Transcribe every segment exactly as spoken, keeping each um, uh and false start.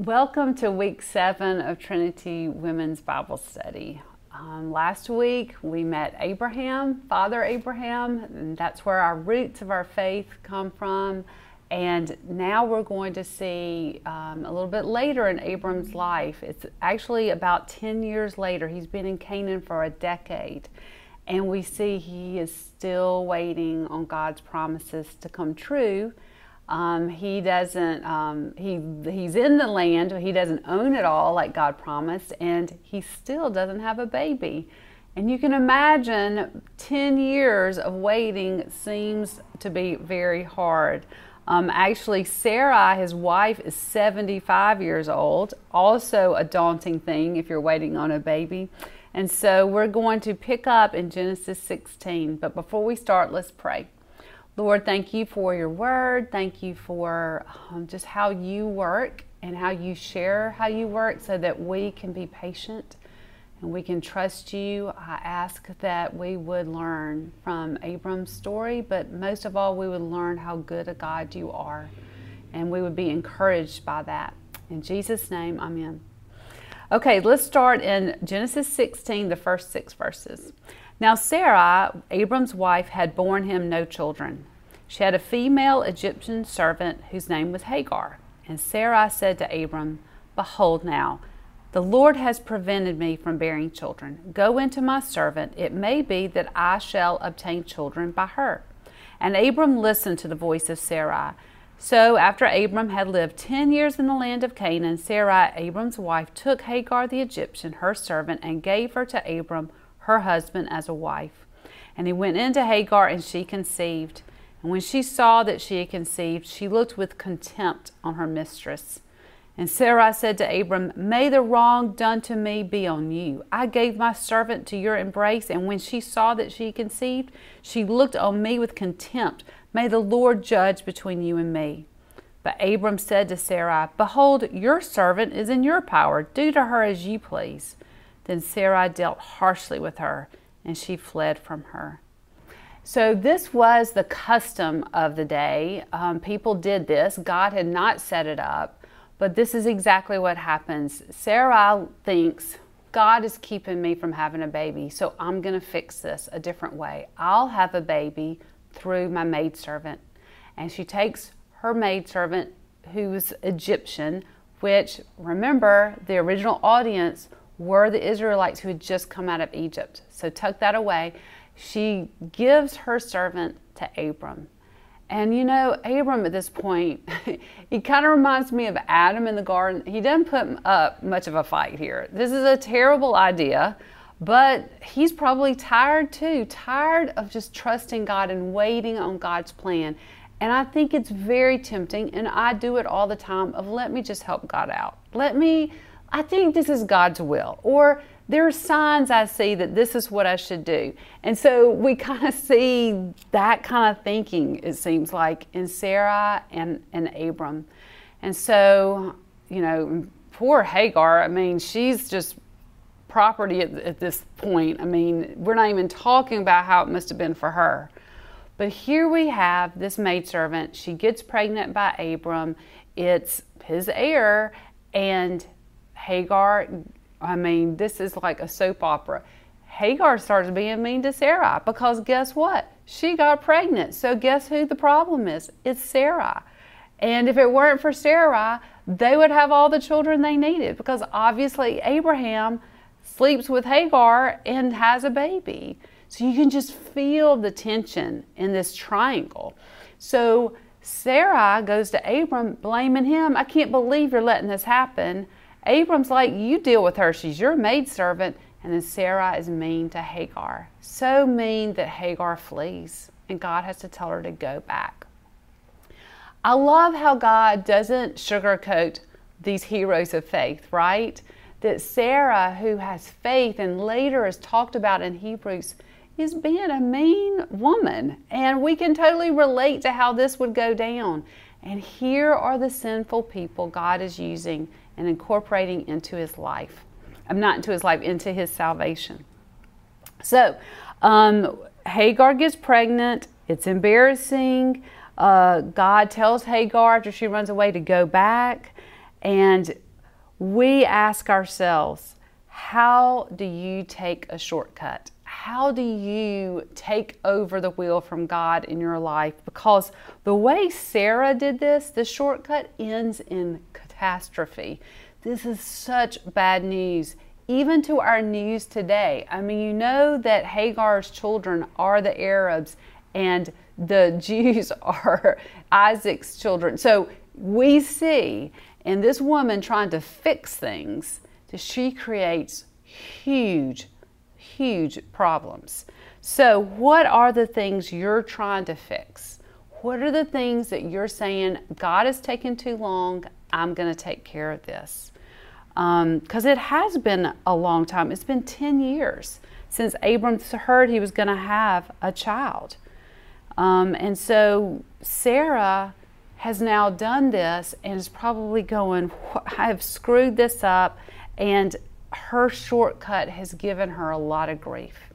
Welcome to week seven of Trinity Women's Bible Study. Um, last week we met Abraham, Father Abraham, and that's where our roots of our faith come from. And now we're going to see um, a little bit later in Abram's life. It's actually about ten years later. He's been in Canaan for a decade. And we see he is still waiting on God's promises to come true. Um, he doesn't, um, he, he's in the land, but he doesn't own it all like God promised, and he still doesn't have a baby. And you can imagine ten years of waiting seems to be very hard. Um, actually, Sarah, his wife, is seventy-five years old, also a daunting thing if you're waiting on a baby. And so we're going to pick up in Genesis sixteen, but before we start, let's pray. Lord, thank you for your word. Thank you for um, just how you work and how you share how you work so that we can be patient and we can trust you. I ask that we would learn from Abram's story, but most of all, we would learn how good a God you are, and we would be encouraged by that. In Jesus' name, amen. Okay, let's start in Genesis sixteen, the first six verses. Now Sarah, Abram's wife, had borne him no children. She had a female Egyptian servant whose name was Hagar. And Sarai said to Abram, "Behold now, the Lord has prevented me from bearing children. Go into my servant. It may be that I shall obtain children by her." And Abram listened to the voice of Sarai. So after Abram had lived ten years in the land of Canaan, Sarai, Abram's wife, took Hagar the Egyptian, her servant, and gave her to Abram, her husband, as a wife. And he went into Hagar, and she conceived. And when she saw that she had conceived, she looked with contempt on her mistress. And Sarai said to Abram, "May the wrong done to me be on you. I gave my servant to your embrace, and when she saw that she conceived, she looked on me with contempt. May the Lord judge between you and me." But Abram said to Sarai, "Behold, your servant is in your power. Do to her as you please." Then Sarai dealt harshly with her, and she fled from her. So this was the custom of the day. Um, people did this. God had not set it up, but this is exactly what happens. Sarai thinks, God is keeping me from having a baby, so I'm going to fix this a different way. I'll have a baby through my maidservant. And she takes her maidservant, who's Egyptian, which, remember, the original audience were the Israelites who had just come out of Egypt. So tuck that away. She gives her servant to Abram. And you know, Abram at this point, he kind of reminds me of Adam in the garden. He doesn't put up much of a fight here. This is a terrible idea, but he's probably tired too, tired of just trusting God and waiting on God's plan. And I think it's very tempting, and I do it all the time, of let me just help God out. Let me, I think this is God's will. Or there are signs I see that this is what I should do. And so we kind of see that kind of thinking, it seems like, in Sarai and, and Abram. And so, you know, poor Hagar, I mean, she's just property at, at this point. I mean, we're not even talking about how it must have been for her. But here we have this maidservant. She gets pregnant by Abram. It's his heir. And Hagar, I mean, this is like a soap opera. Hagar starts being mean to Sarai because guess what? She got pregnant. So guess who the problem is? It's Sarai. And if it weren't for Sarai, they would have all the children they needed, because obviously Abraham sleeps with Hagar and has a baby. So you can just feel the tension in this triangle. So Sarai goes to Abram blaming him. "I can't believe you're letting this happen." Abram's like, "You deal with her. She's your maidservant." And then Sarai is mean to Hagar. So mean that Hagar flees, and God has to tell her to go back. I love how God doesn't sugarcoat these heroes of faith, right? That Sarah, who has faith and later is talked about in Hebrews, is being a mean woman. And we can totally relate to how this would go down. And here are the sinful people God is using and incorporating into his life. I'm not into his life, into his salvation. So, um, Hagar gets pregnant. It's embarrassing. Uh, God tells Hagar after she runs away to go back. And we ask ourselves, how do you take a shortcut? How do you take over the wheel from God in your life? Because the way Sarah did this, the shortcut ends in catastrophe. This is such bad news, even to our news today. I mean, you know that Hagar's children are the Arabs and the Jews are Isaac's children. So we see in this woman trying to fix things, that she creates huge, huge problems. So what are the things you're trying to fix? What are the things that you're saying, God has taken too long, I'm going to take care of this? Because um, it has been a long time. It's been ten years since Abram heard he was going to have a child. Um, and so Sarah has now done this and is probably going, I have screwed this up, and her shortcut has given her a lot of grief.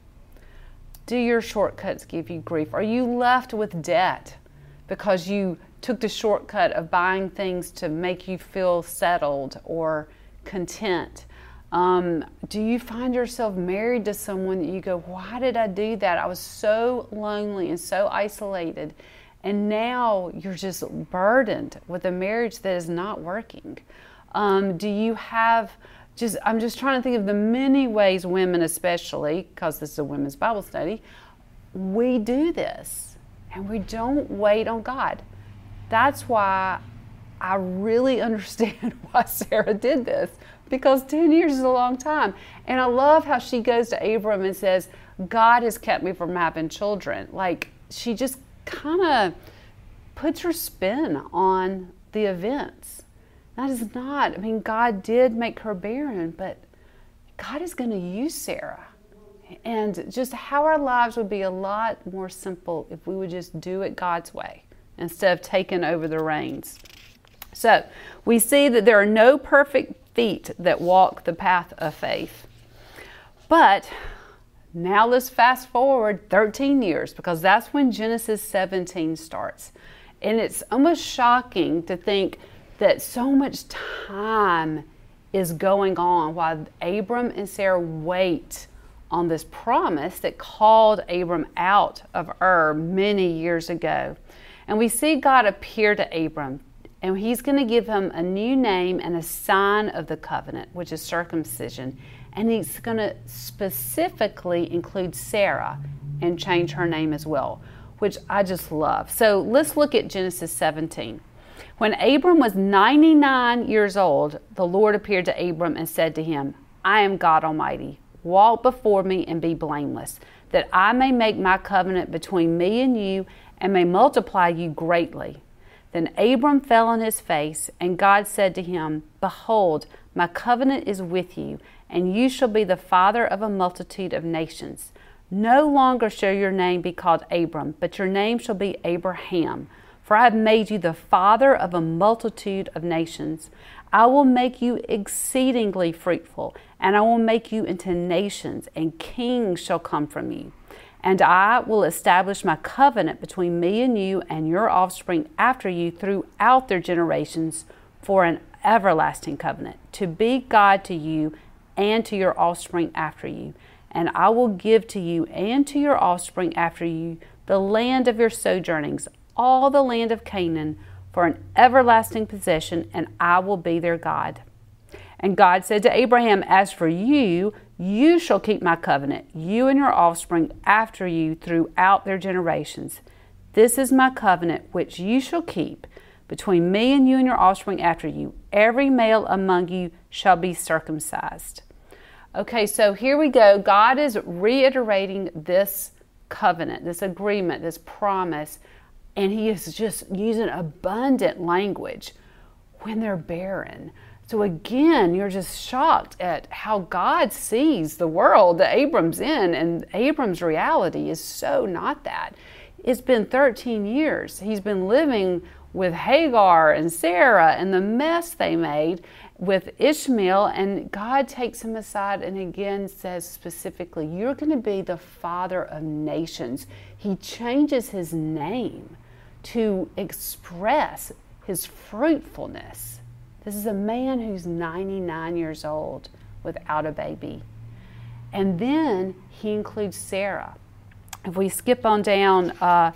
Do your shortcuts give you grief? Are you left with debt because you took the shortcut of buying things to make you feel settled or content? Um, do you find yourself married to someone that you go, why did I do that? I was so lonely and so isolated. And now you're just burdened with a marriage that is not working. Um, do you have just, I'm just trying to think of the many ways women especially, because this is a women's Bible study, we do this and we don't wait on God. That's why I really understand why Sarah did this, because ten years is a long time. And I love how she goes to Abram and says, God has kept me from having children. Like, she just kind of puts her spin on the events. That is not, I mean, God did make her barren, but God is going to use Sarah. And just how our lives would be a lot more simple if we would just do it God's way instead of taking over the reins. So we see that there are no perfect feet that walk the path of faith. But now let's fast forward thirteen years, because that's when Genesis seventeen starts. And it's almost shocking to think that so much time is going on while Abram and Sarah wait on this promise that called Abram out of Ur many years ago. And we see God appear to Abram, and he's going to give him a new name and a sign of the covenant, which is circumcision. And he's going to specifically include Sarah and change her name as well, which I just love. So let's look at Genesis seventeen. When Abram was ninety-nine years old, the Lord appeared to Abram and said to him, I am God Almighty. Walk before me and be blameless, that I may make my covenant between me and you and may multiply you greatly. Then Abram fell on his face, and God said to him, Behold, my covenant is with you, and you shall be the father of a multitude of nations. No longer shall your name be called Abram, but your name shall be Abraham. For I have made you the father of a multitude of nations. I will make you exceedingly fruitful, and I will make you into nations, and kings shall come from you. And I will establish my covenant between me and you and your offspring after you throughout their generations for an everlasting covenant, to be God to you and to your offspring after you. And I will give to you and to your offspring after you the land of your sojournings, all the land of Canaan, for an everlasting possession, and I will be their God. And God said to Abraham, As for you, you shall keep my covenant, you and your offspring after you throughout their generations. This is my covenant which you shall keep between me and you and your offspring after you. Every male among you shall be circumcised. Okay, so here we go. God is reiterating this covenant, this agreement, this promise, and he is just using abundant language when they're barren. So again, you're just shocked at how God sees the world that Abram's in, and Abram's reality is so not that. It's been thirteen years. He's been living with Hagar and Sarah and the mess they made with Ishmael, and God takes him aside and again says specifically, you're going to be the father of nations. He changes his name to express his fruitfulness This is a man who's ninety-nine years old without a baby. And then he includes Sarah. If we skip on down, uh,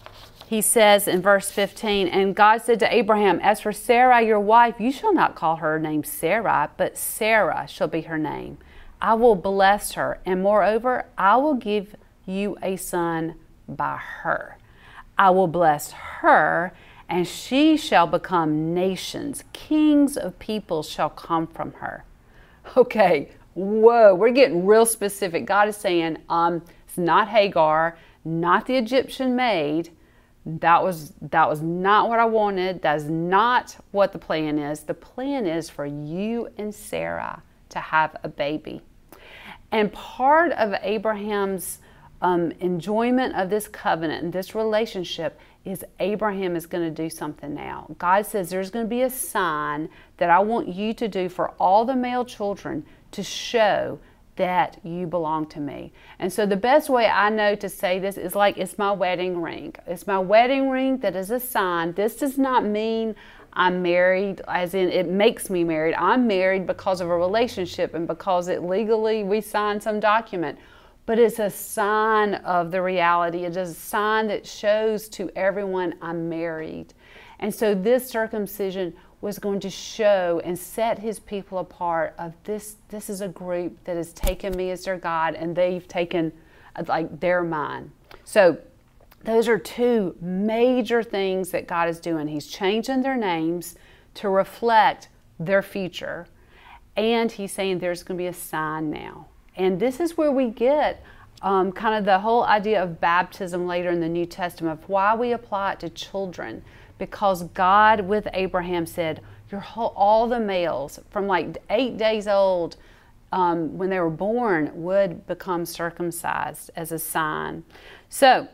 he says in verse fifteen, and God said to Abraham, as for Sarai, your wife, you shall not call her name Sarai, but Sarah shall be her name. I will bless her, and moreover, I will give you a son by her. I will bless her, and she shall become nations. Kings of people shall come from her. Okay, whoa, we're getting real specific. God is saying, um, it's not Hagar, not the Egyptian maid. That was, that was not what I wanted. That is not what the plan is. The plan is for you and Sarah to have a baby. And part of Abraham's um, enjoyment of this covenant and this relationship is Abraham is going to do something now. God says there's going to be a sign that I want you to do for all the male children to show that you belong to me. And so the best way I know to say this is like, it's my wedding ring. It's my wedding ring that is a sign. This does not mean I'm married, as in it makes me married. I'm married because of a relationship and because it legally we signed some document. But it's a sign of the reality. It is a sign that shows to everyone I'm married. And so this circumcision was going to show and set his people apart of this, this is a group that has taken me as their God, and they've taken like their mine. So those are two major things that God is doing. He's changing their names to reflect their future. And he's saying there's going to be a sign now. And this is where we get um, kind of the whole idea of baptism later in the New Testament, of why we apply it to children. Because God with Abraham said, your whole, all the males from like eight days old um, when they were born would become circumcised as a sign. So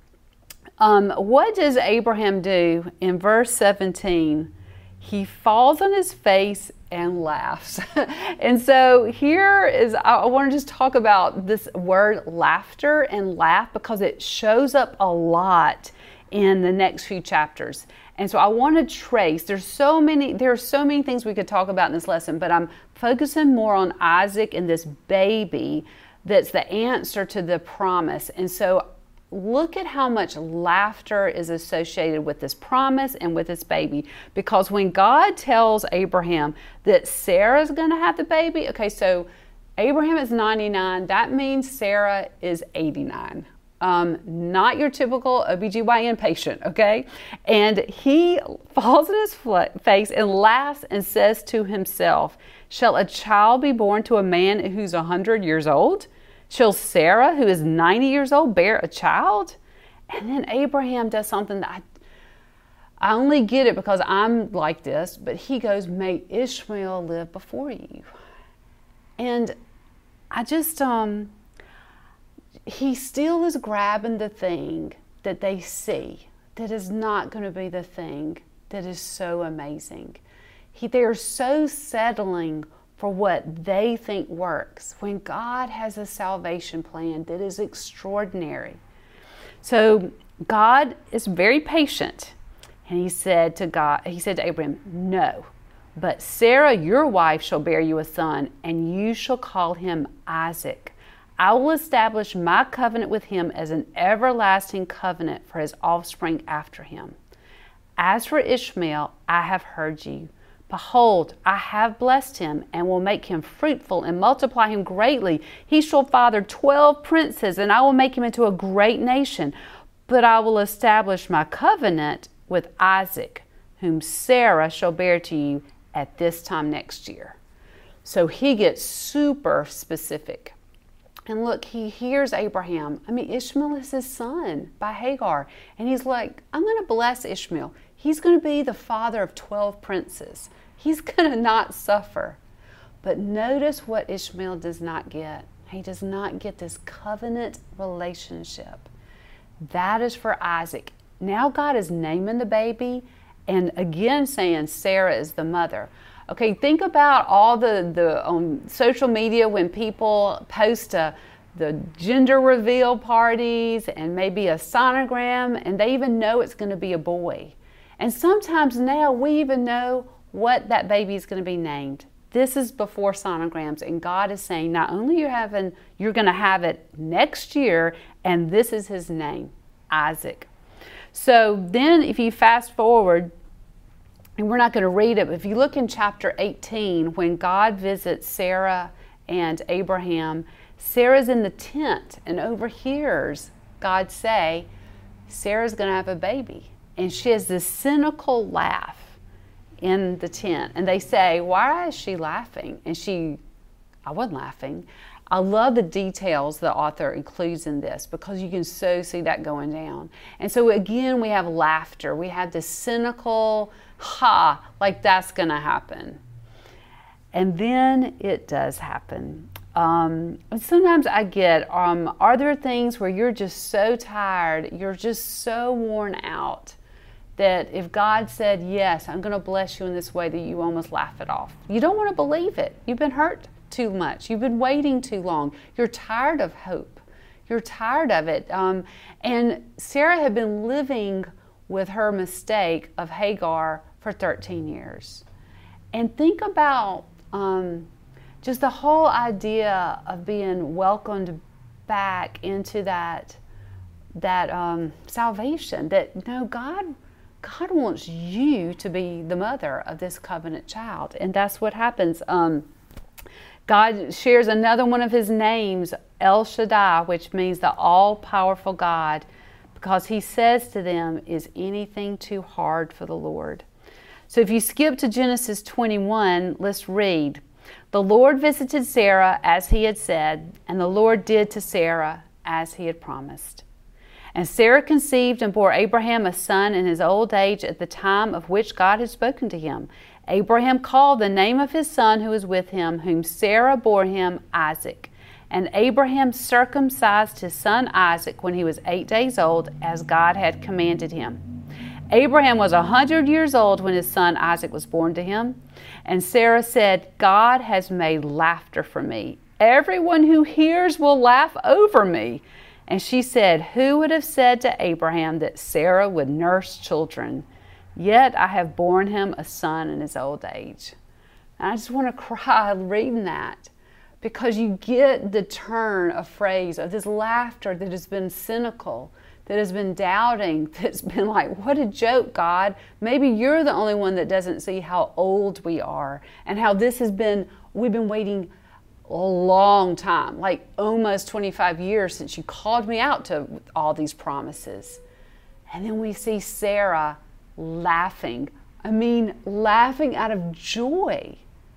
um, what does Abraham do in verse seventeen? He falls on his face and laughs. And so here is, I want to just talk about this word laughter and laugh because it shows up a lot in the next few chapters. And so I want to trace, there's so many, there are so many things we could talk about in this lesson, but I'm focusing more on Isaac and this baby that's the answer to the promise. And so look at how much laughter is associated with this promise and with this baby. Because when God tells Abraham that Sarah's going to have the baby, okay, so Abraham is ninety-nine, that means Sarah is eighty-nine. Um, not your typical O B G Y N patient, okay? And he falls on his face and laughs and says to himself, shall a child be born to a man who's one hundred years old? Shall Sarah, who is ninety years old, bear a child? And then Abraham does something that I, I only get it because I'm like this, but he goes, may Ishmael live before you. And I just, um, he still is grabbing the thing that they see that is not going to be the thing that is so amazing. He, they're so settling for what they think works when God has a salvation plan that is extraordinary. So God is very patient, and he said to God, he said to Abraham, no, but Sarah, your wife, shall bear you a son, and you shall call him Isaac. I will establish my covenant with him as an everlasting covenant for his offspring after him. As for Ishmael, I have heard you. Behold, I have blessed him and will make him fruitful and multiply him greatly. He shall father twelve princes, and I will make him into a great nation. But I will establish my covenant with Isaac, whom Sarah shall bear to you at this time next year. So he gets super specific. And look, he hears Abraham. I mean, Ishmael is his son by Hagar. And he's like, I'm going to bless Ishmael. He's going to be the father of twelve princes. He's going to not suffer. But notice what Ishmael does not get. He does not get this covenant relationship. That is for Isaac. Now God is naming the baby and again saying Sarah is the mother. Okay, think about all the, the on social media when people post a, the gender reveal parties and maybe a sonogram, and they even know it's going to be a boy. And sometimes now we even know what that baby is going to be named. This is before sonograms, and God is saying, not only you're having, you're going to have it next year, and this is his name, Isaac. So then if you fast forward, and we're not going to read it, but if you look in chapter eighteen, when God visits Sarah and Abraham, Sarah's in the tent and overhears God say, Sarah's going to have a baby. And she has this cynical laugh in the tent. And they say, why is she laughing? And she, I wasn't laughing. I love the details the author includes in this because you can so see that going down. And so again, we have laughter. We have this cynical, ha, like that's going to happen. And then it does happen. Um, and sometimes I get, um, are there things where you're just so tired, you're just so worn out, that if God said, yes, I'm going to bless you in this way, that you almost laugh it off. You don't want to believe it. You've been hurt too much. You've been waiting too long. You're tired of hope. You're tired of it. Um, and Sarah had been living with her mistake of Hagar for thirteen years. And think about um, just the whole idea of being welcomed back into that, that um, salvation, that no, God God wants you to be the mother of this covenant child. And that's what happens. Um, God shares another one of his names, El Shaddai, which means the all-powerful God, because he says to them, is anything too hard for the Lord? So if you skip to Genesis twenty-one, let's read. The Lord visited Sarah as he had said, and the Lord did to Sarah as he had promised. And Sarah conceived and bore Abraham a son in his old age at the time of which God had spoken to him. Abraham called the name of his son who was with him, whom Sarah bore him, Isaac. And Abraham circumcised his son Isaac when he was eight days old, as God had commanded him. Abraham was a hundred years old when his son Isaac was born to him. And Sarah said, God has made laughter for me. Everyone who hears will laugh over me. And she said, who would have said to Abraham that Sarah would nurse children? Yet I have borne him a son in his old age. And I just want to cry reading that, because you get the turn of phrase of this laughter that has been cynical, that has been doubting, that's been like, what a joke, God. Maybe you're the only one that doesn't see how old we are and how this has been, we've been waiting a long time, like almost twenty-five years since you called me out to all these promises. And then we see Sarah laughing. I mean, laughing out of joy.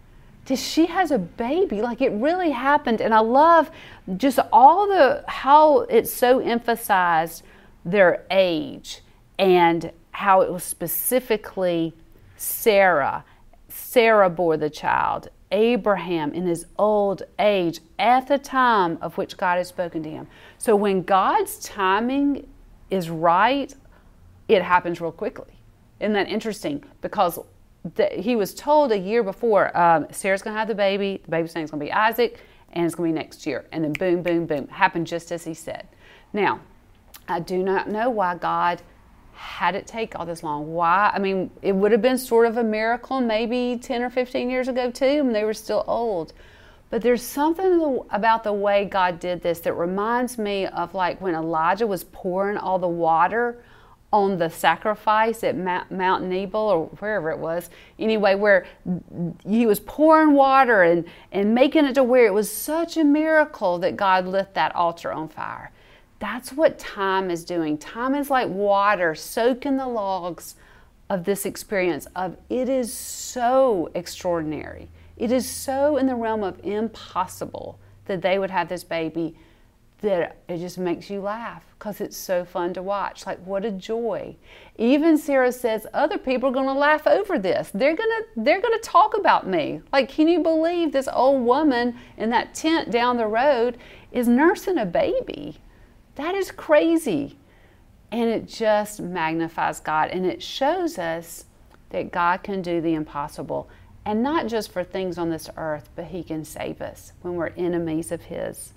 She has a baby, like it really happened. And I love just all the, how it so emphasized their age and how it was specifically Sarah. Sarah bore the child. Abraham in his old age at the time of which God had spoken to him. So when God's timing is right, it happens real quickly. Isn't that interesting? Because the, he was told a year before, um, Sarah's going to have the baby, the baby's name is going to be Isaac, and it's going to be next year. And then boom, boom, boom, happened just as he said. Now, I do not know why God had it take all this long. Why? I mean, it would have been sort of a miracle maybe ten or fifteen years ago too, and they were still old. But there's something about the way God did this that reminds me of like when Elijah was pouring all the water on the sacrifice at Mount Nebo or wherever it was. Anyway, where he was pouring water and, and making it to where it was such a miracle that God lit that altar on fire. That's what time is doing. Time is like water soaking the logs of this experience of it is so extraordinary. It is so in the realm of impossible that they would have this baby that it just makes you laugh because it's so fun to watch. Like, what a joy. Even Sarah says, other people are going to laugh over this. They're going to they're going to talk about me. Like, can you believe this old woman in that tent down the road is nursing a baby? That is crazy. And it just magnifies God. And it shows us that God can do the impossible. And not just for things on this earth, but He can save us when we're enemies of His.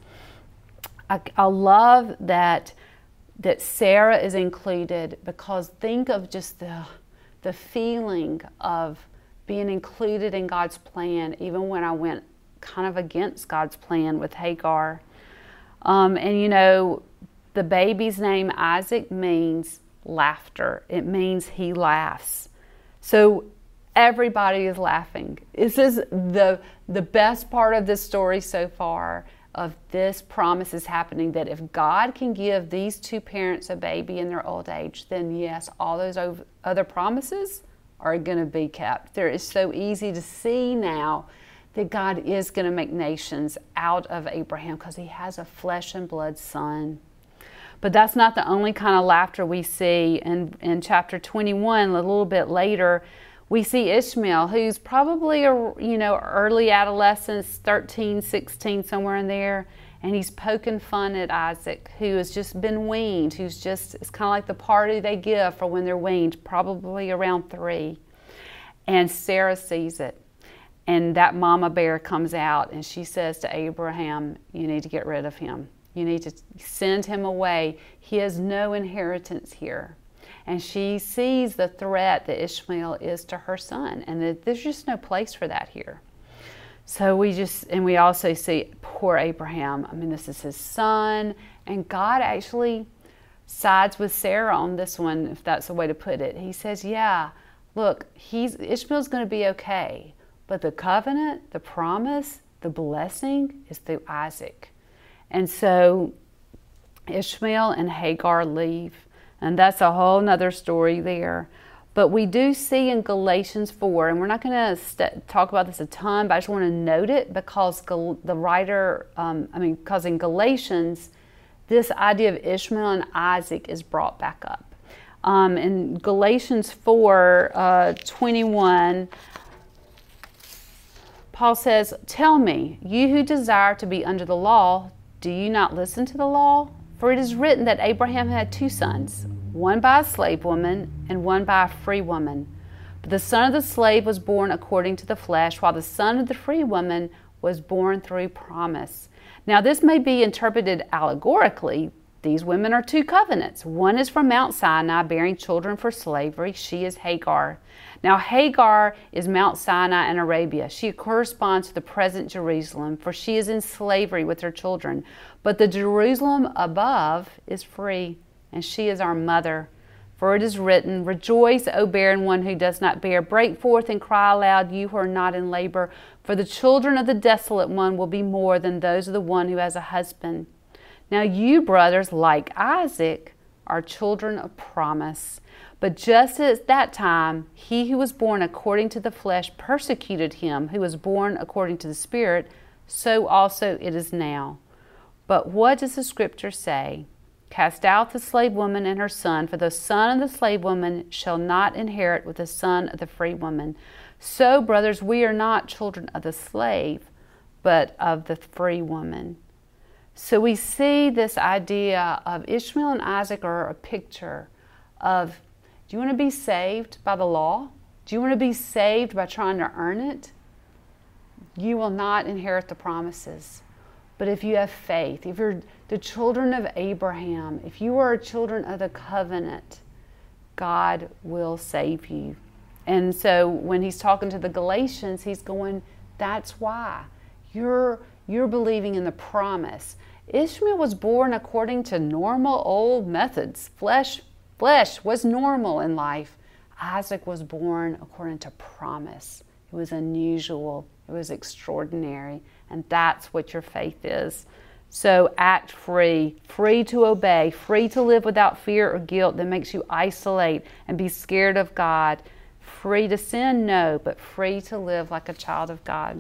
I, I love that, that Sarah is included, because think of just the, the feeling of being included in God's plan, even when I went kind of against God's plan with Hagar. Um, and you know, the baby's name, Isaac, means laughter. It means he laughs. So everybody is laughing. This is the, the best part of this story so far, of this promise is happening, that if God can give these two parents a baby in their old age, then yes, all those other promises are going to be kept. There is so easy to see now that God is going to make nations out of Abraham because he has a flesh and blood son. But that's not the only kind of laughter we see. In, in chapter twenty-one, a little bit later, we see Ishmael, who's probably a you know early adolescence, thirteen, sixteen, somewhere in there, and he's poking fun at Isaac, who has just been weaned, who's just, it's kind of like the party they give for when they're weaned, probably around three. And Sarah sees it, and that mama bear comes out, and she says to Abraham, you need to get rid of him. You need to send him away. He has no inheritance here. And she sees the threat that Ishmael is to her son, and that there's just no place for that here. So we just, and we also see poor Abraham. I mean, this is his son, and God actually sides with Sarah on this one, if that's the way to put it. He says, yeah, look, he's Ishmael's going to be okay, but the covenant, the promise, the blessing is through Isaac. And so Ishmael and Hagar leave. And that's a whole nother story there. But we do see in Galatians four, and we're not going to st- talk about this a ton, but I just want to note it because Gal- the writer, um, I mean, because in Galatians, this idea of Ishmael and Isaac is brought back up. Um, in Galatians four, uh, twenty-one, Paul says, tell me, you who desire to be under the law, do you not listen to the law? For it is written that Abraham had two sons, one by a slave woman and one by a free woman. But the son of the slave was born according to the flesh, while the son of the free woman was born through promise. Now this may be interpreted allegorically. These women are two covenants. One is from Mount Sinai, bearing children for slavery. She is Hagar. Now Hagar is Mount Sinai in Arabia. She corresponds to the present Jerusalem, for she is in slavery with her children. But the Jerusalem above is free, and she is our mother. For it is written, rejoice, O barren one who does not bear. Break forth and cry aloud, you who are not in labor. For the children of the desolate one will be more than those of the one who has a husband. Now you, brothers, like Isaac, are children of promise. But just at that time, he who was born according to the flesh persecuted him who was born according to the Spirit, so also it is now. But what does the Scripture say? Cast out the slave woman and her son, for the son of the slave woman shall not inherit with the son of the free woman. So, brothers, we are not children of the slave, but of the free woman. So we see this idea of Ishmael and Isaac are a picture of, do you want to be saved by the law? Do you want to be saved by trying to earn it? You will not inherit the promises. But if you have faith, if you're the children of Abraham, if you are children of the covenant, God will save you. And so when he's talking to the Galatians, he's going, that's why. You're, you're believing in the promise. Ishmael was born according to normal old methods. Flesh, flesh was normal in life. Isaac was born according to promise. It was unusual. It was extraordinary. And that's what your faith is. So act free, free to obey, free to live without fear or guilt that makes you isolate and be scared of God. Free to sin, no, but free to live like a child of God.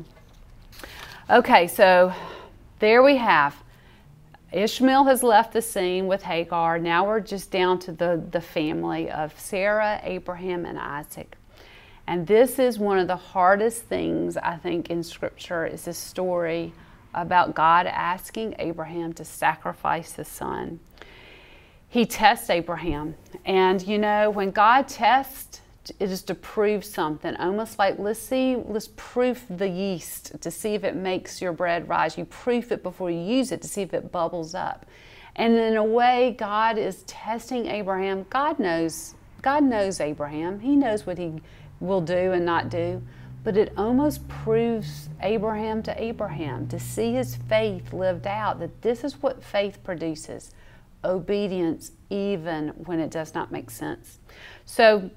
Okay, so there we have. Ishmael has left the scene with Hagar. Now we're just down to the, the family of Sarah, Abraham, and Isaac. And this is one of the hardest things, I think, in Scripture, is this story about God asking Abraham to sacrifice his son. He tests Abraham. And, you know, when God tests, it is to prove something. Almost like, let's see, let's proof the yeast to see if it makes your bread rise. You proof it before you use it to see if it bubbles up. And in a way, God is testing Abraham. God knows, God knows Abraham. He knows what he will do and not do, but it almost proves Abraham to Abraham, to see his faith lived out, that this is what faith produces, obedience even when it does not make sense. So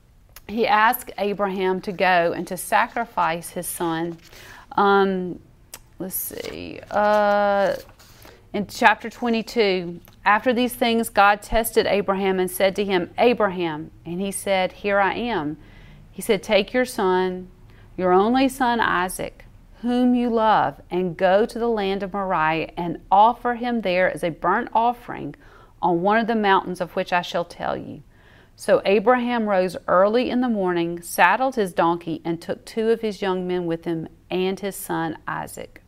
he asked Abraham to go and to sacrifice his son. Um, let's see, uh, in chapter twenty-two, after these things, God tested Abraham and said to him, Abraham, and he said, here I am. He said, take your son, your only son Isaac, whom you love, and go to the land of Moriah and offer him there as a burnt offering on one of the mountains of which I shall tell you. So Abraham rose early in the morning, saddled his donkey, and took two of his young men with him and his son Isaac.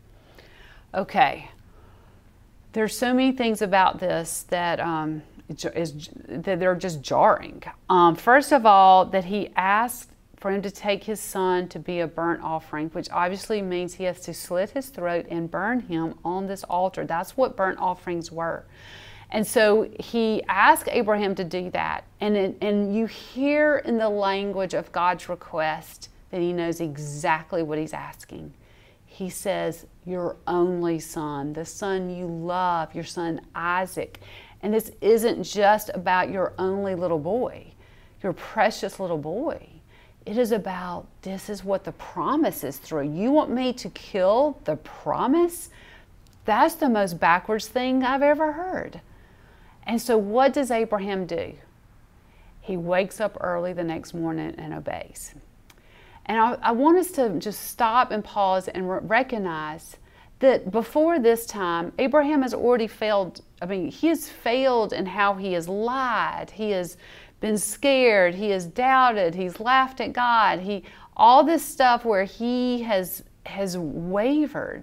Okay, there's so many things about this that um, is that they're just jarring. Um, first of all, that he asked for him to take his son to be a burnt offering, which obviously means he has to slit his throat and burn him on this altar. That's what burnt offerings were. And so he asked Abraham to do that. And, it, and you hear in the language of God's request that he knows exactly what he's asking. He says, your only son, the son you love, your son Isaac. And this isn't just about your only little boy, your precious little boy. It is about, this is what the promise is through. You want me to kill the promise? That's the most backwards thing I've ever heard. And so what does Abraham do? He wakes up early the next morning and obeys. And I, I want us to just stop and pause and re- recognize that before this time, Abraham has already failed. I mean, he has failed in how he has lied. He has been scared. He has doubted. He's laughed at God. He, all this stuff where he has, has wavered.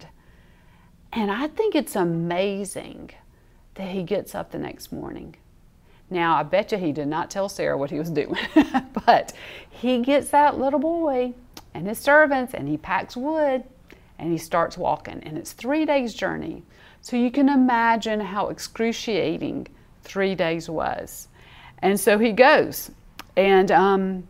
And I think it's amazing that he gets up the next morning. Now, I bet you he did not tell Sarah what he was doing, but he gets that little boy and his servants and he packs wood and he starts walking, and it's three days journey. So you can imagine how excruciating three days was. And so he goes, and um,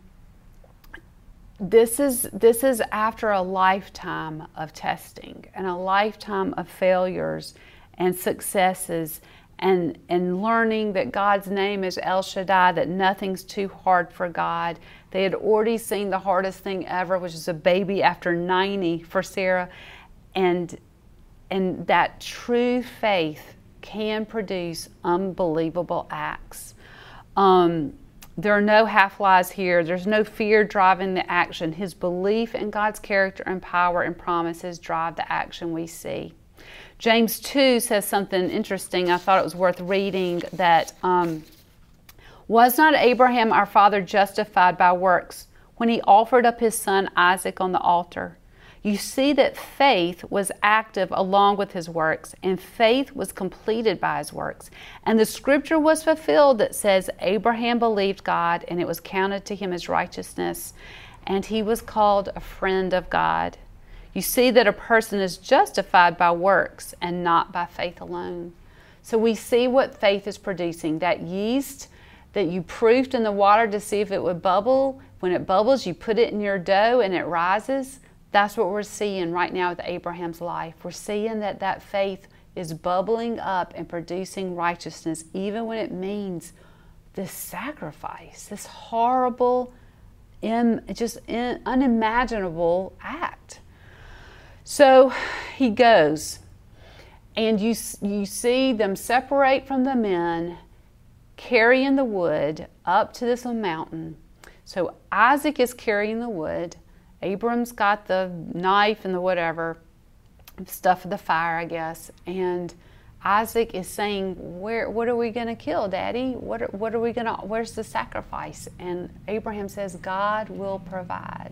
this is this is after a lifetime of testing and a lifetime of failures and successes, and and learning that God's name is El Shaddai, that nothing's too hard for God. They had already seen the hardest thing ever, which is a baby after ninety for Sarah, and and that true faith can produce unbelievable acts. Um, there are no half-lies here. There's no fear driving the action. His belief in God's character and power and promises drive the action we see. James two says something interesting. I thought it was worth reading, that um, was not Abraham our father justified by works when he offered up his son Isaac on the altar? You see that faith was active along with his works, and faith was completed by his works. And the scripture was fulfilled that says, Abraham believed God, and it was counted to him as righteousness, and he was called a friend of God. You see that a person is justified by works and not by faith alone. So we see what faith is producing. That yeast that you proofed in the water to see if it would bubble, when it bubbles, you put it in your dough and it rises. That's what we're seeing right now with Abraham's life. We're seeing that that faith is bubbling up and producing righteousness, even when it means this sacrifice, this horrible, in, just in, unimaginable act. So he goes, and you, you see them separate from the men, carrying the wood up to this mountain. So Isaac is carrying the wood. Abram's got the knife and the whatever, stuff of the fire, I guess. And Isaac is saying, "Where? What are we going to kill, Daddy? What? Are, what are we going to? Where's the sacrifice?" And Abraham says, "God will provide."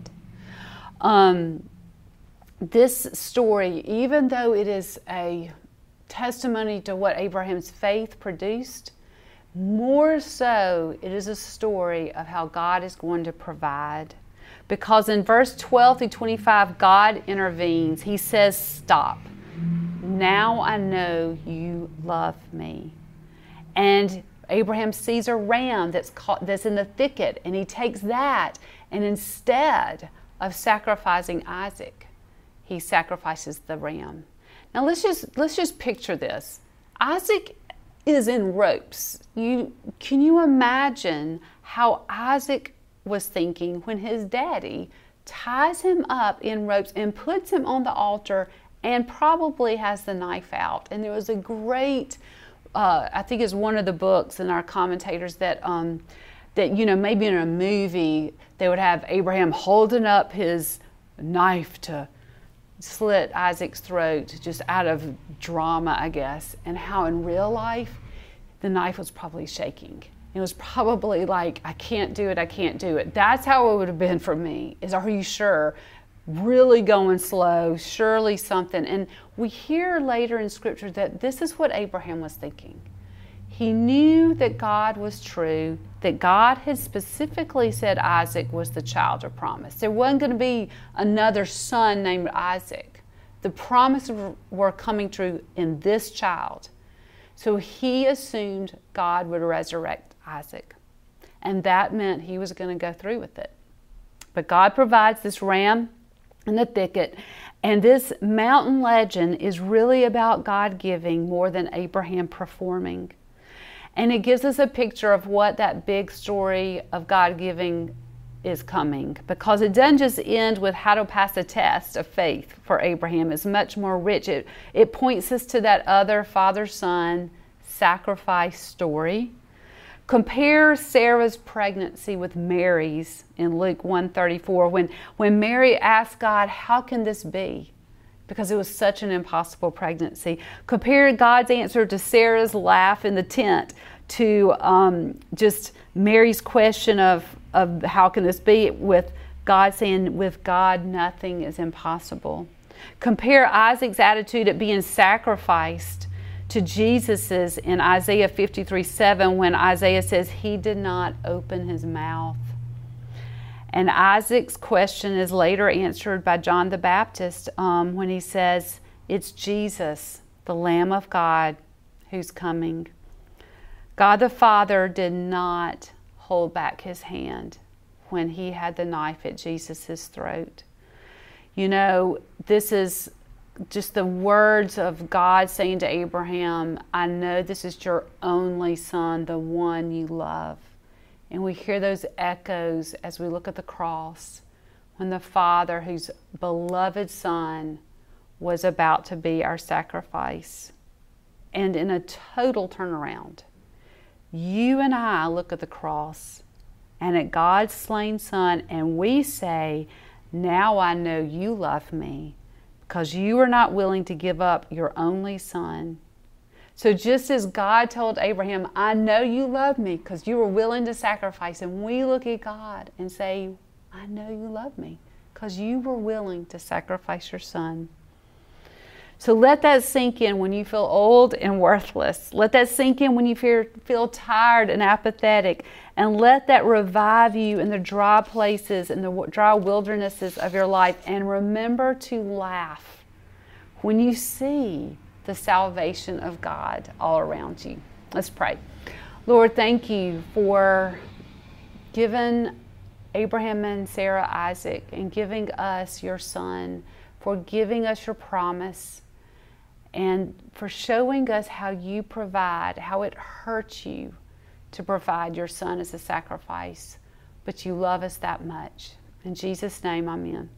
Um, this story, even though it is a testimony to what Abraham's faith produced, more so it is a story of how God is going to provide. Because in verse twelve through twenty-five, God intervenes. He says, "Stop. Now I know you love me." And Abraham sees a ram that's caught, that's in the thicket, and he takes that, and instead of sacrificing Isaac, he sacrifices the ram. Now let's just let's just picture this. Isaac is in ropes. You can you imagine how Isaac was thinking when his daddy ties him up in ropes and puts him on the altar and probably has the knife out? And there was a great, uh, I think it's one of the books in our commentators that, um, that, you know, maybe in a movie, they would have Abraham holding up his knife to slit Isaac's throat just out of drama, I guess, and how in real life, the knife was probably shaking. It was probably like, I can't do it, I can't do it. That's how it would have been for me, is, are you sure? Really going slow, surely something. And we hear later in Scripture that this is what Abraham was thinking. He knew that God was true, that God had specifically said Isaac was the child of promise. There wasn't going to be another son named Isaac. The promises were coming true in this child. So he assumed God would resurrect Isaac. And that meant he was going to go through with it. But God provides this ram in the thicket. And this mountain legend is really about God giving more than Abraham performing. And it gives us a picture of what that big story of God giving is coming. Because it doesn't just end with how to pass a test of faith for Abraham. It's much more rich. It, it points us to that other father-son sacrifice story. Compare Sarah's pregnancy with Mary's in Luke one thirty-four. When, when Mary asked God, how can this be? Because it was such an impossible pregnancy. Compare God's answer to Sarah's laugh in the tent to um, just Mary's question of, of how can this be, with God saying, with God nothing is impossible. Compare Isaac's attitude at being sacrificed to Jesus's in Isaiah fifty-three seven, when Isaiah says he did not open his mouth. And Isaac's question is later answered by John the Baptist um, when he says, it's Jesus, the Lamb of God, who's coming. God the Father did not hold back his hand when he had the knife at Jesus' throat. You know, this is just the words of God saying to Abraham, I know this is your only son, the one you love. And we hear those echoes as we look at the cross, when the Father, whose beloved Son, was about to be our sacrifice. And in a total turnaround, you and I look at the cross and at God's slain Son, and we say, now I know you love me, because you are not willing to give up your only son. So just as God told Abraham, I know you love me because you were willing to sacrifice, and we look at God and say, I know you love me because you were willing to sacrifice your son. So let that sink in when you feel old and worthless. Let that sink in when you feel, feel tired and apathetic. And let that revive you in the dry places and the dry wildernesses of your life. And remember to laugh when you see the salvation of God all around you. Let's pray. Lord, thank you for giving Abraham and Sarah Isaac, and giving us your son, for giving us your promise, and for showing us how you provide, how it hurts you to provide your son as a sacrifice, but you love us that much. In Jesus' name, amen.